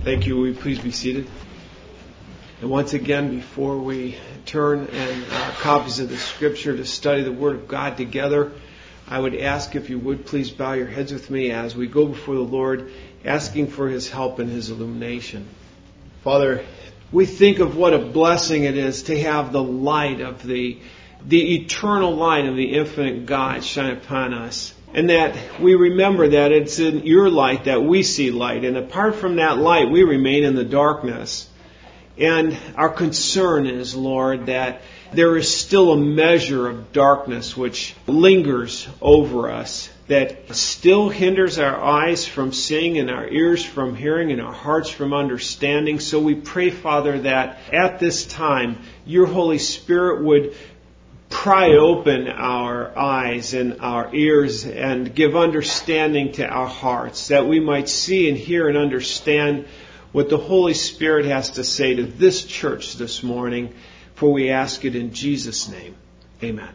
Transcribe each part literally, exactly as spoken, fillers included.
Thank you. Will you please be seated? And once again, before we turn and uh, copies of the Scripture to study the Word of God together, I would ask if you would please bow your heads with me as we go before the Lord, asking for His help and His illumination. Father, we think of what a blessing it is to have the light of the, the eternal light of the infinite God shine upon us. And that we remember that it's in your light that we see light. And apart from that light, we remain in the darkness. And our concern is, Lord, that there is still a measure of darkness which lingers over us, that still hinders our eyes from seeing and our ears from hearing and our hearts from understanding. So we pray, Father, that at this time, your Holy Spirit would pry open our eyes and our ears and give understanding to our hearts, that we might see and hear and understand what the Holy Spirit has to say to this church this morning, for we ask it in Jesus' name. Amen.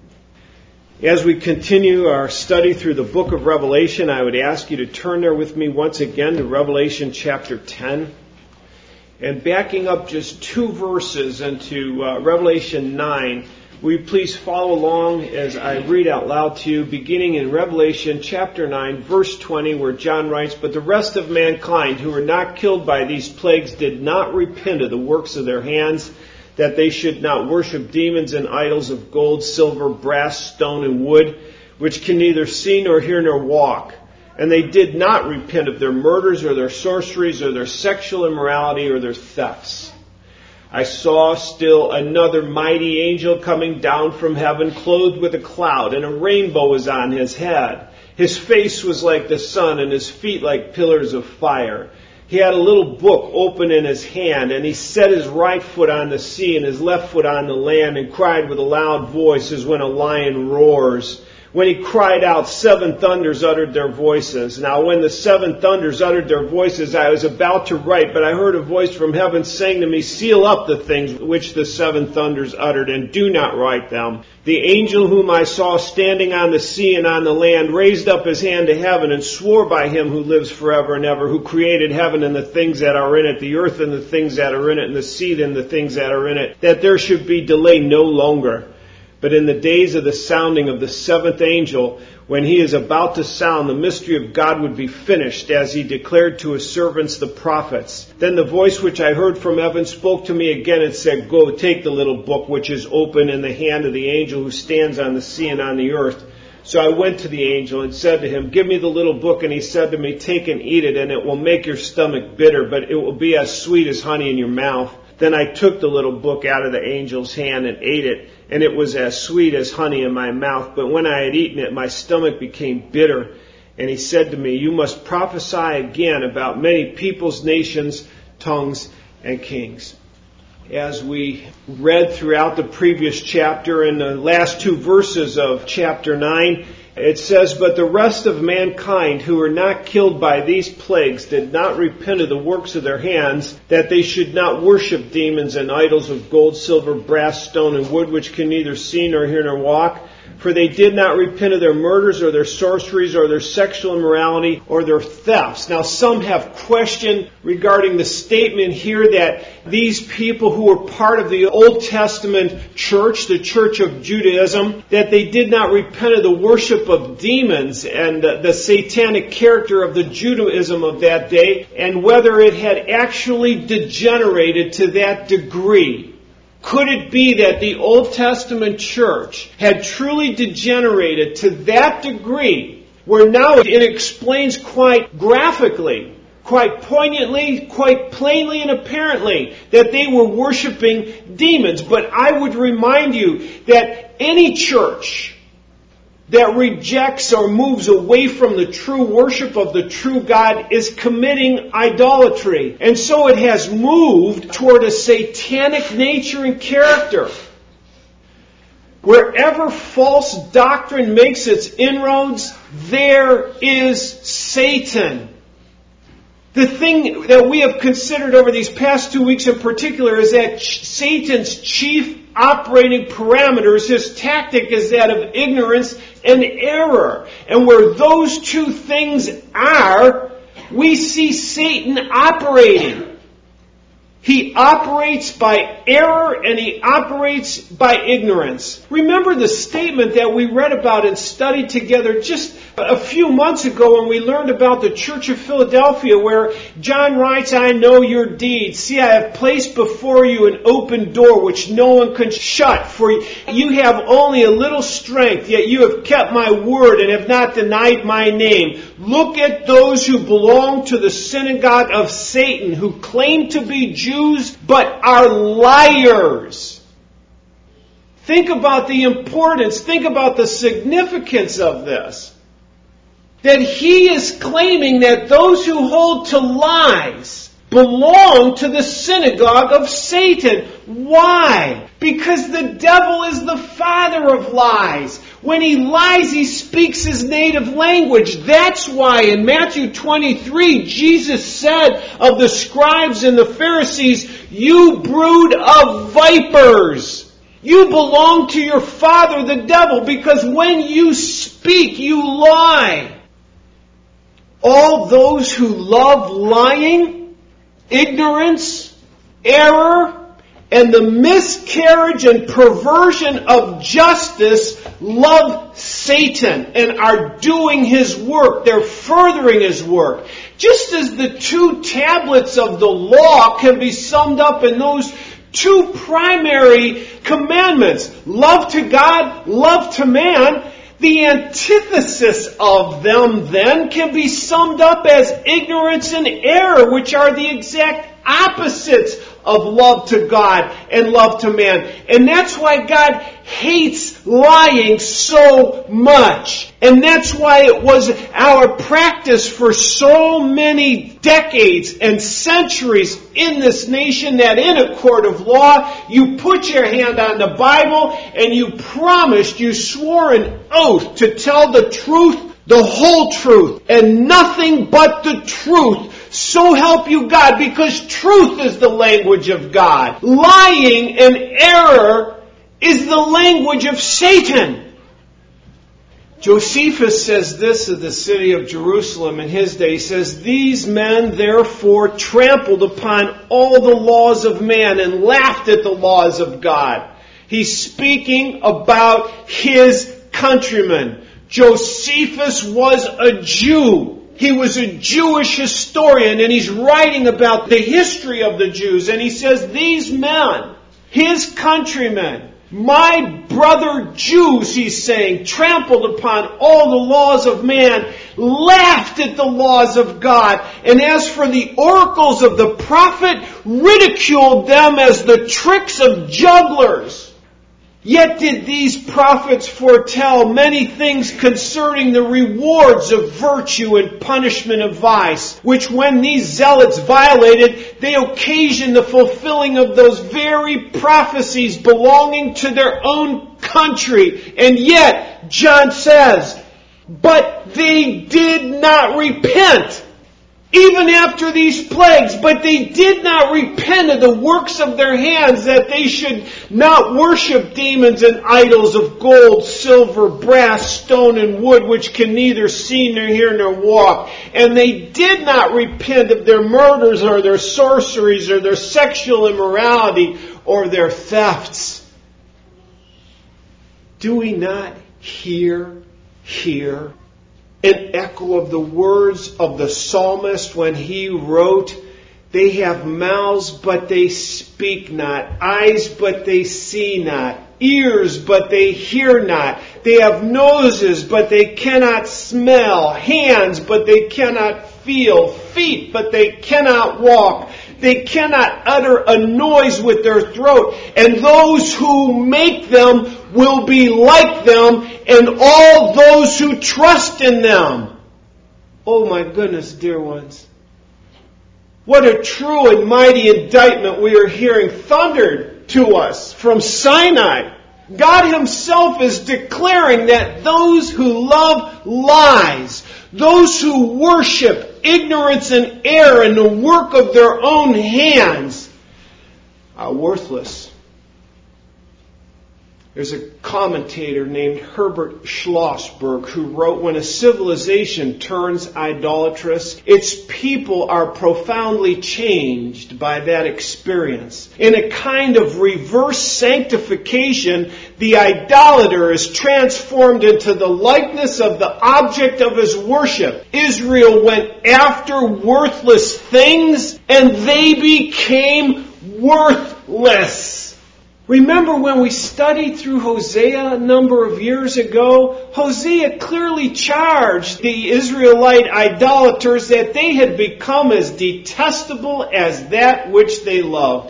As we continue our study through the book of Revelation, I would ask you to turn there with me once again to Revelation chapter ten. And backing up just two verses into uh, Revelation nine, will you please follow along as I read out loud to you, beginning in Revelation chapter nine, verse twenty, where John writes, "But the rest of mankind who were not killed by these plagues did not repent of the works of their hands, that they should not worship demons and idols of gold, silver, brass, stone, and wood, which can neither see nor hear nor walk. And they did not repent of their murders or their sorceries or their sexual immorality or their thefts. I saw still another mighty angel coming down from heaven, clothed with a cloud, and a rainbow was on his head. His face was like the sun, and his feet like pillars of fire. He had a little book open in his hand, and he set his right foot on the sea and his left foot on the land, and cried with a loud voice as when a lion roars. When he cried out, seven thunders uttered their voices. Now when the seven thunders uttered their voices, I was about to write, but I heard a voice from heaven saying to me, seal up the things which the seven thunders uttered, and do not write them. The angel whom I saw standing on the sea and on the land raised up his hand to heaven and swore by him who lives forever and ever, who created heaven and the things that are in it, the earth and the things that are in it, and the sea and the things that are in it, that there should be delay no longer. But in the days of the sounding of the seventh angel, when he is about to sound, the mystery of God would be finished, as he declared to his servants the prophets. Then the voice which I heard from heaven spoke to me again and said, go, take the little book which is open in the hand of the angel who stands on the sea and on the earth. So I went to the angel and said to him, give me the little book. And he said to me, take and eat it, and it will make your stomach bitter, but it will be as sweet as honey in your mouth. Then I took the little book out of the angel's hand and ate it, and it was as sweet as honey in my mouth. But when I had eaten it, my stomach became bitter. And he said to me, you must prophesy again about many peoples, nations, tongues, and kings. As we read throughout the previous chapter, in the last two verses of chapter nine, it says, but the rest of mankind who were not killed by these plagues did not repent of the works of their hands, that they should not worship demons and idols of gold, silver, brass, stone, and wood, which can neither see nor hear nor walk. For they did not repent of their murders or their sorceries or their sexual immorality or their thefts. Now some have questioned regarding the statement here that these people who were part of the Old Testament church, the church of Judaism, that they did not repent of the worship of demons and the satanic character of the Judaism of that day, and whether it had actually degenerated to that degree. Could it be that the Old Testament church had truly degenerated to that degree where now it explains quite graphically, quite poignantly, quite plainly and apparently that they were worshiping demons? But I would remind you that any church that rejects or moves away from the true worship of the true God is committing idolatry. And so it has moved toward a satanic nature and character. Wherever false doctrine makes its inroads, there is Satan. The thing that we have considered over these past two weeks in particular is that Satan's chief operating parameters, his tactic is that of ignorance and error. And where those two things are, we see Satan operating. He operates by error and he operates by ignorance. Remember the statement that we read about and studied together just a few months ago when we learned about the Church of Philadelphia, where John writes, I know your deeds. See, I have placed before you an open door which no one can shut. For you have only a little strength, yet you have kept my word and have not denied my name. Look at those who belong to the synagogue of Satan, who claim to be Jews, but are liars. Think about the importance, think about the significance of this. That he is claiming that those who hold to lies belong to the synagogue of Satan. Why? Because the devil is the father of lies. When he lies, he speaks his native language. That's why in Matthew twenty-three, Jesus said of the scribes and the Pharisees, you brood of vipers. You belong to your father, the devil, because when you speak, you lie. All those who love lying, ignorance, error, and the miscarriage and perversion of justice love Satan and are doing his work. They're furthering his work. Just as the two tablets of the law can be summed up in those two primary commandments, love to God, love to man, the antithesis of them then can be summed up as ignorance and error, which are the exact opposites of love to God and love to man. And that's why God hates lying so much. And that's why it was our practice for so many decades and centuries in this nation that in a court of law, you put your hand on the Bible and you promised, you swore an oath to tell the truth, the whole truth, and nothing but the truth. So help you God, because truth is the language of God. Lying and error is the language of Satan. Josephus says this of the city of Jerusalem in his day. He says, these men therefore trampled upon all the laws of man and laughed at the laws of God. He's speaking about his countrymen. Josephus was a Jew. He was a Jewish historian, and he's writing about the history of the Jews. And he says, these men, his countrymen, my brother Jews, he's saying, trampled upon all the laws of man, laughed at the laws of God, and as for the oracles of the prophet, ridiculed them as the tricks of jugglers. Yet did these prophets foretell many things concerning the rewards of virtue and punishment of vice, which when these zealots violated, they occasioned the fulfilling of those very prophecies belonging to their own country. And yet, John says, but they did not repent. Even after these plagues, but they did not repent of the works of their hands, that they should not worship demons and idols of gold, silver, brass, stone, and wood, which can neither see nor hear nor walk. And they did not repent of their murders or their sorceries or their sexual immorality or their thefts. Do we not hear here an echo of the words of the psalmist when he wrote, they have mouths, but they speak not, eyes, but they see not, ears, but they hear not, they have noses, but they cannot smell, hands, but they cannot feel, feet, but they cannot walk, they cannot utter a noise with their throat, and those who make them will be like them, and all those who trust in them. Oh my goodness, dear ones. What a true and mighty indictment we are hearing thundered to us from Sinai. God himself is declaring that those who love lies, those who worship ignorance and error in the work of their own hands, are worthless. There's a commentator named Herbert Schlossberg who wrote, when a civilization turns idolatrous, its people are profoundly changed by that experience. In a kind of reverse sanctification, the idolater is transformed into the likeness of the object of his worship. Israel went after worthless things, and they became worthless. Remember when we studied through Hosea a number of years ago? Hosea clearly charged the Israelite idolaters that they had become as detestable as that which they loved.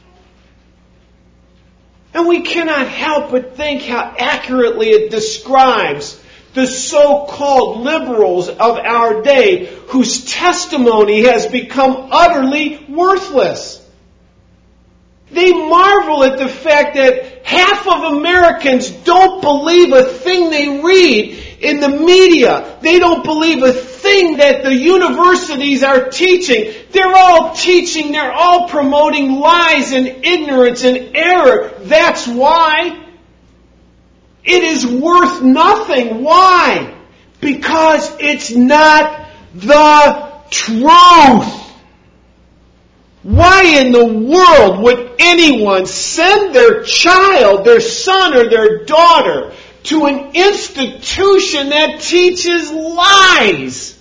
And we cannot help but think how accurately it describes the so-called liberals of our day whose testimony has become utterly worthless. They marvel at the fact that half of Americans don't believe a thing they read in the media. They don't believe a thing that the universities are teaching. They're all teaching, they're all promoting lies and ignorance and error. That's why. It is worth nothing. Why? Because it's not the truth. Why in the world would anyone send their child, their son or their daughter, to an institution that teaches lies?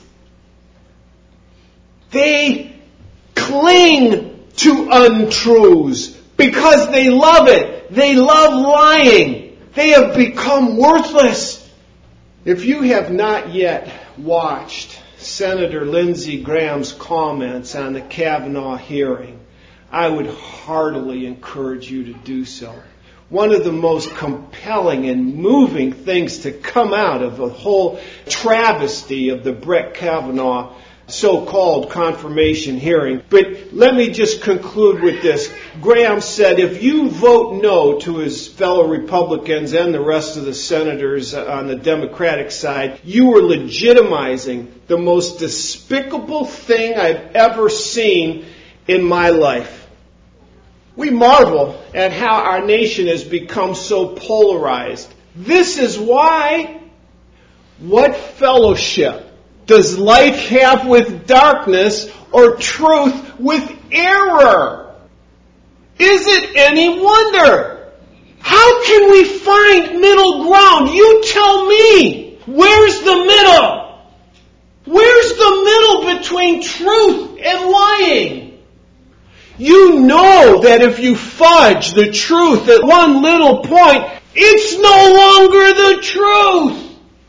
They cling to untruths because they love it. They love lying. They have become worthless. If you have not yet watched Senator Lindsey Graham's comments on the Kavanaugh hearing, I would heartily encourage you to do so. One of the most compelling and moving things to come out of the whole travesty of the Brett Kavanaugh so-called confirmation hearing. But let me just conclude with this. Graham said, if you vote no to his fellow Republicans and the rest of the senators on the Democratic side, you are legitimizing the most despicable thing I've ever seen in my life. We marvel at how our nation has become so polarized. This is why. What fellowship does light have with darkness, or truth with error? Is it any wonder? How can we find middle ground? You tell me. Where's the middle? Where's the middle between truth and lying? You know that if you fudge the truth at one little point, it's no longer the truth.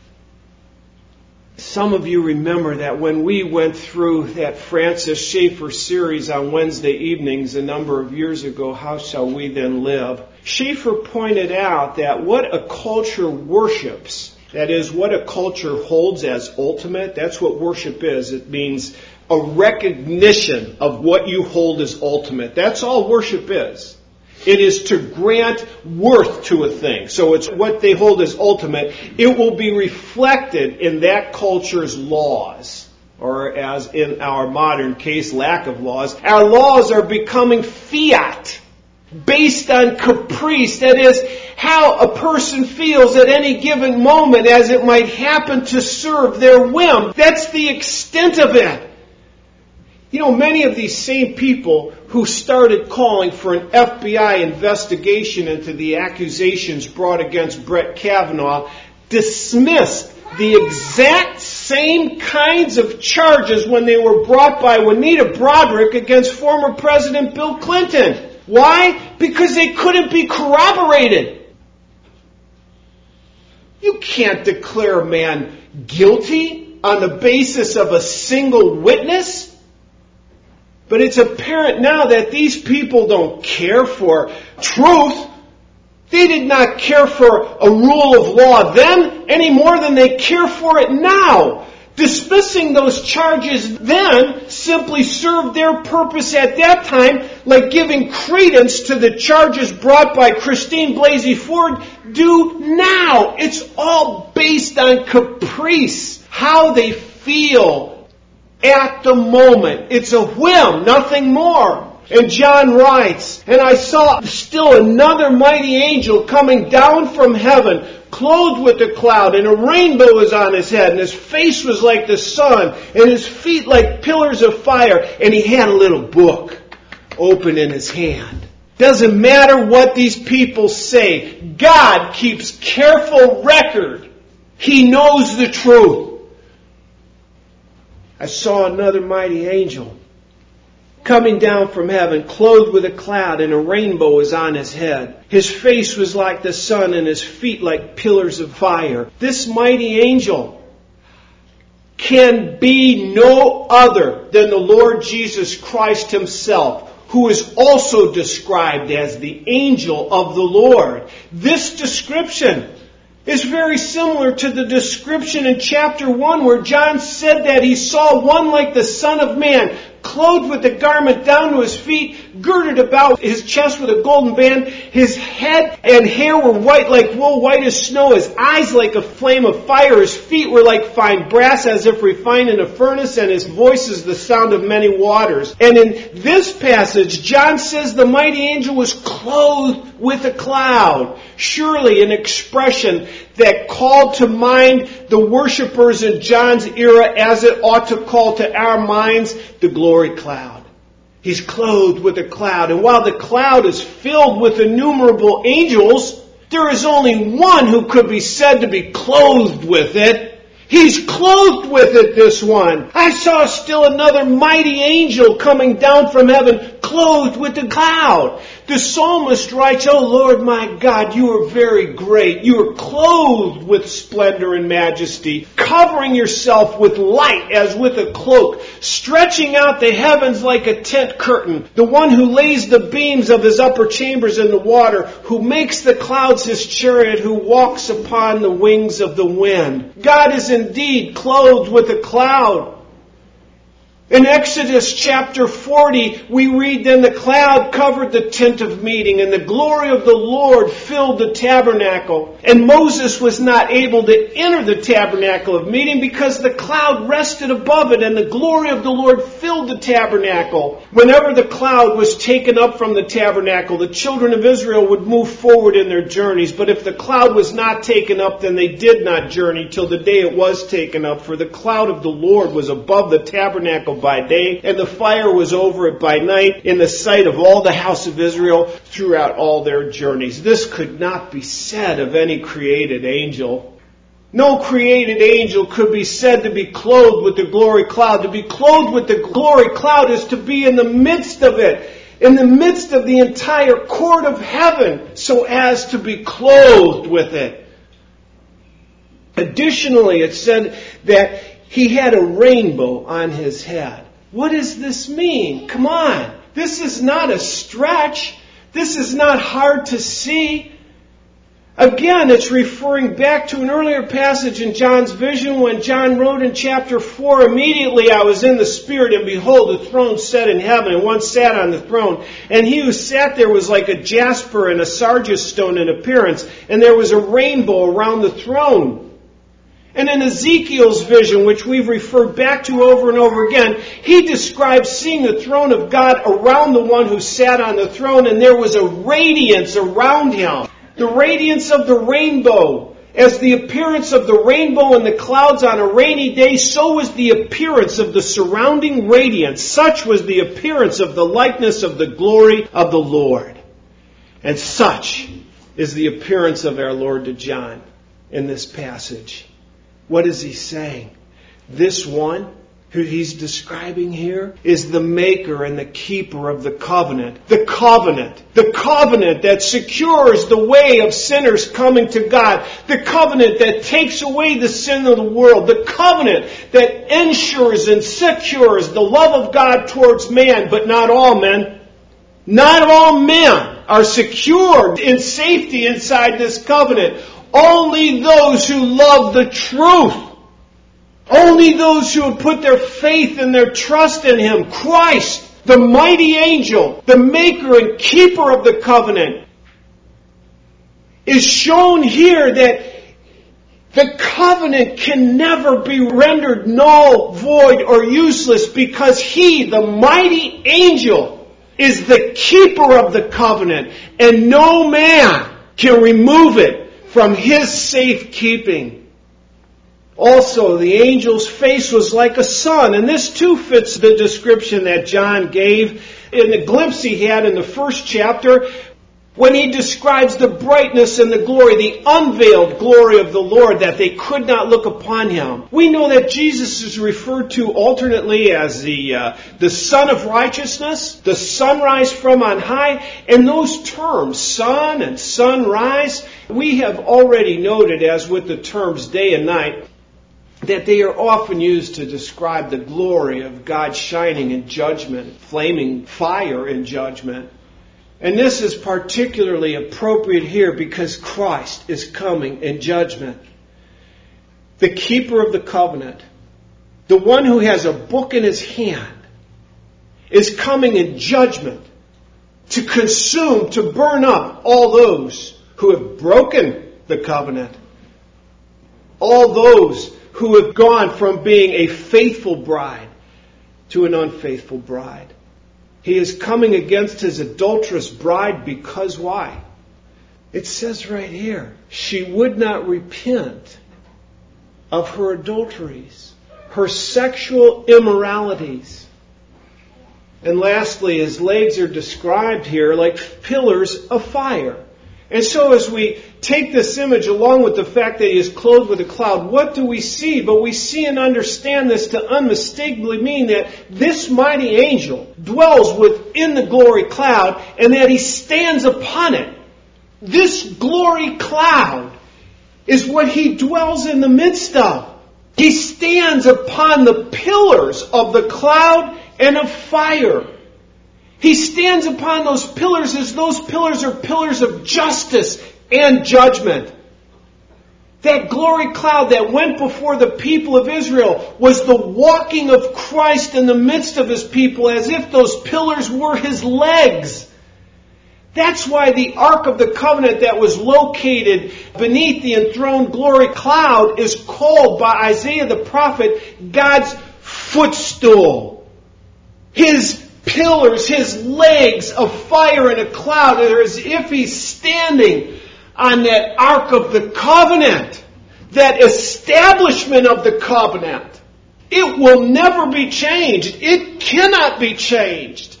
Some of you remember that when we went through that Francis Schaeffer series on Wednesday evenings a number of years ago, How Shall We Then Live? Schaeffer pointed out that what a culture worships, that is, what a culture holds as ultimate, that's what worship is. It means a recognition of what you hold as ultimate. That's all worship is. It is to grant worth to a thing. So it's what they hold as ultimate. It will be reflected in that culture's laws, or as in our modern case, lack of laws. Our laws are becoming fiat, based on caprice. That is, how a person feels at any given moment as it might happen to serve their whim. That's the extent of it. You know, many of these same people who started calling for an F B I investigation into the accusations brought against Brett Kavanaugh dismissed the exact same kinds of charges when they were brought by Juanita Broderick against former President Bill Clinton. Why? Because they couldn't be corroborated. You can't declare a man guilty on the basis of a single witness. But it's apparent now that these people don't care for truth. They did not care for a rule of law then any more than they care for it now. Dismissing those charges then simply served their purpose at that time, like giving credence to the charges brought by Christine Blasey Ford do now. It's all based on caprice, how they feel at the moment. It's a whim, nothing more. And John writes, "And I saw still another mighty angel coming down from heaven, clothed with a cloud, and a rainbow was on his head, and his face was like the sun, and his feet like pillars of fire, and he had a little book open in his hand." Doesn't matter what these people say, God keeps careful record. He knows the truth. I saw another mighty angel coming down from heaven, clothed with a cloud, and a rainbow was on his head. His face was like the sun, and his feet like pillars of fire. This mighty angel can be no other than the Lord Jesus Christ himself, who is also described as the angel of the Lord. This description is very similar to the description in chapter one where John said that he saw one like the Son of Man, clothed with a garment down to his feet, girded about his chest with a golden band. His head and hair were white like wool, white as snow. His eyes like a flame of fire. His feet were like fine brass, as if refined in a furnace, and his voice is the sound of many waters. And in this passage, John says the mighty angel was clothed with a cloud. Surely an expression that called to mind the worshipers in John's era, as it ought to call to our minds the glory cloud. He's clothed with a cloud. And while the cloud is filled with innumerable angels, there is only one who could be said to be clothed with it. He's clothed with it, this one. I saw still another mighty angel coming down from heaven, clothed with the cloud. The psalmist writes, "O Lord my God, you are very great. You are clothed with splendor and majesty, covering yourself with light as with a cloak, stretching out the heavens like a tent curtain. The one who lays the beams of his upper chambers in the water, who makes the clouds his chariot, who walks upon the wings of the wind." God is indeed clothed with a cloud. In Exodus chapter forty, we read, "Then the cloud covered the tent of meeting, and the glory of the Lord filled the tabernacle. And Moses was not able to enter the tabernacle of meeting because the cloud rested above it, and the glory of the Lord filled the tabernacle." Whenever the cloud was taken up from the tabernacle, the children of Israel would move forward in their journeys. But if the cloud was not taken up, then they did not journey till the day it was taken up. For the cloud of the Lord was above the tabernacle by day, and the fire was over it by night, in the sight of all the house of Israel throughout all their journeys. This could not be said of any created angel. No created angel could be said to be clothed with the glory cloud. To be clothed with the glory cloud is to be in the midst of it, in the midst of the entire court of heaven, so as to be clothed with it. Additionally, it said that he had a rainbow on his head. What does this mean? Come on. This is not a stretch. This is not hard to see. Again, it's referring back to an earlier passage in John's vision when John wrote in chapter four, "Immediately I was in the Spirit, and behold, a throne set in heaven, and one sat on the throne. And he who sat there was like a jasper and a sardius stone in appearance, and there was a rainbow around the throne." And in Ezekiel's vision, which we've referred back to over and over again, he describes seeing the throne of God around the one who sat on the throne, and there was a radiance around him. The radiance of the rainbow. As the appearance of the rainbow in the clouds on a rainy day, so was the appearance of the surrounding radiance. Such was the appearance of the likeness of the glory of the Lord. And such is the appearance of our Lord to John in this passage. What is he saying? This one who he's describing here is the maker and the keeper of the covenant. The covenant. The covenant that secures the way of sinners coming to God. The covenant that takes away the sin of the world. The covenant that ensures and secures the love of God towards man, but not all men. Not all men are secured in safety inside this covenant. Only those who love the truth. Only those who have put their faith and their trust in Him. Christ, the mighty angel, the maker and keeper of the covenant, is shown here that the covenant can never be rendered null, void, or useless because He, the mighty angel, is the keeper of the covenant, and no man can remove it from His safekeeping. Also, the angel's face was like a sun, and this too fits the description that John gave in the glimpse he had in the first chapter when he describes the brightness and the glory, the unveiled glory of the Lord, that they could not look upon Him. We know that Jesus is referred to alternately as the uh, the Son of Righteousness, the sunrise from on high, and those terms, sun and sunrise, we have already noted, as with the terms day and night, that they are often used to describe the glory of God shining in judgment, flaming fire in judgment. And this is particularly appropriate here because Christ is coming in judgment. The keeper of the covenant, the one who has a book in his hand, is coming in judgment to consume, to burn up all those who have broken the covenant. All those who have gone from being a faithful bride to an unfaithful bride. He is coming against his adulterous bride because why? It says right here, she would not repent of her adulteries, her sexual immoralities. And lastly, his legs are described here like pillars of fire. And so as we take this image along with the fact that he is clothed with a cloud, what do we see? But we see and understand this to unmistakably mean that this mighty angel dwells within the glory cloud and that he stands upon it. This glory cloud is what he dwells in the midst of. He stands upon the pillars of the cloud and of fire. He stands upon those pillars as those pillars are pillars of justice and judgment. That glory cloud that went before the people of Israel was the walking of Christ in the midst of His people as if those pillars were His legs. That's why the Ark of the Covenant that was located beneath the enthroned glory cloud is called by Isaiah the prophet God's footstool. His pillars, His legs of fire in a cloud are as if He's standing on that Ark of the Covenant, that establishment of the covenant. It will never be changed. It cannot be changed.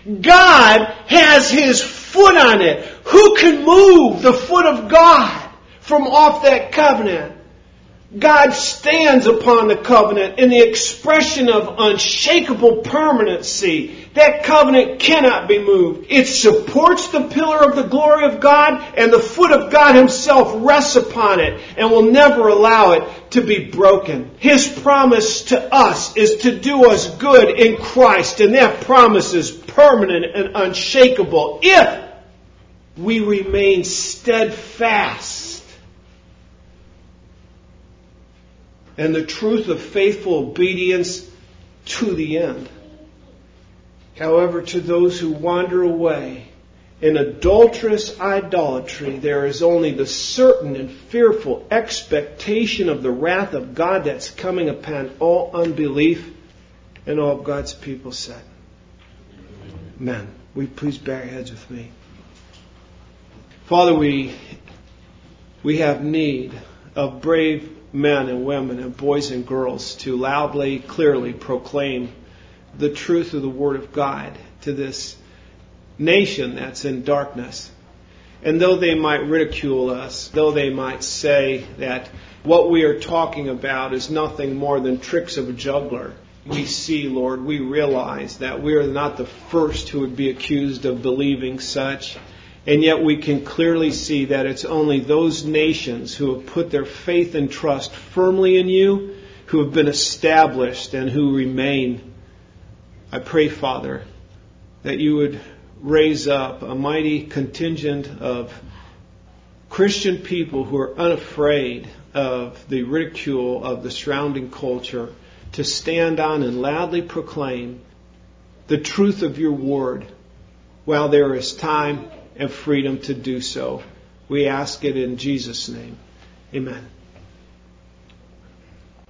God has His foot on it. Who can move the foot of God from off that covenant? God stands upon the covenant in the expression of unshakable permanency. That covenant cannot be moved. It supports the pillar of the glory of God, and the foot of God Himself rests upon it and will never allow it to be broken. His promise to us is to do us good in Christ, and that promise is permanent and unshakable if we remain steadfast. And the truth of faithful obedience to the end. However, to those who wander away in adulterous idolatry, there is only the certain and fearful expectation of the wrath of God that's coming upon all unbelief, and all of God's people said, Amen. Will you please bow your heads with me? Father, we, we have need of brave men and women and boys and girls to loudly, clearly proclaim the truth of the Word of God to this nation that's in darkness. And though they might ridicule us, though they might say that what we are talking about is nothing more than tricks of a juggler, we see, Lord, we realize that we are not the first who would be accused of believing such. And yet we can clearly see that it's only those nations who have put their faith and trust firmly in You, who have been established and who remain. I pray, Father, that You would raise up a mighty contingent of Christian people who are unafraid of the ridicule of the surrounding culture to stand on and loudly proclaim the truth of Your Word while there is time and freedom to do so. We ask it in Jesus' name. Amen.